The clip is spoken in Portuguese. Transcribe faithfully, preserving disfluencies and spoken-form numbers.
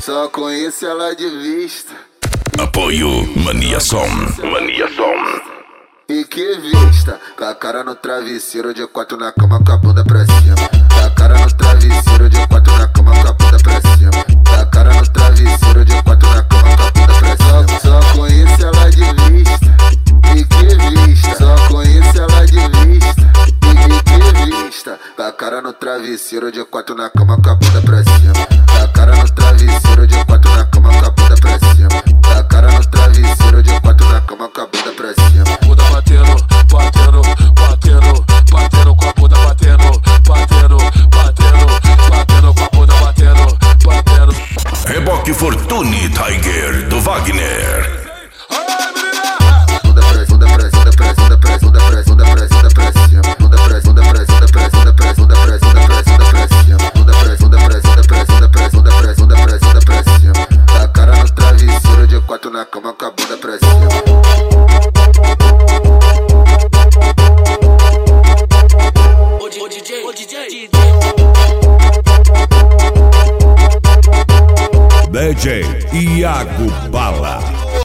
Só conheço ela de vista. Apoio Mania Som. Mania Som. E que vista, com a cara no travesseiro, de quatro na cama, com a bunda pra cima. Com a cara no travesseiro, de quatro na cama, com a bunda pra cima. Com a cara no travesseiro, de quatro na cama, com a bunda pra cima. Só conheço ela de vista. E que vista, só conheço ela de vista. E que vista, com a cara no travesseiro, de quatro na cama, com a bunda pra cima. Com a cara no travesseiro, de quatro na cama, com a bunda pra cima. Com a cara no travesseiro, de quatro na cama, com a bunda pra cima. Bunda batendo, batendo, batendo, batendo com a bunda batendo, batendo, batendo, batendo com a bunda batendo, batendo. Reboque Fortune Tiger do Wagner. Bunda pra bunda pra bunda pra bunda pra bunda pra bunda pra bunda pra cima. Bunda pra bunda pra bunda pra bunda pra bunda pra bunda pra bunda pra cima. Bunda pra bunda pra bunda pra bunda pra bunda pra bunda pra bunda pra cima. Com a cara no travesseiro, de quatro na cama, com a bunda pra cima. Ô D J, ô D J, D J Iago Bala.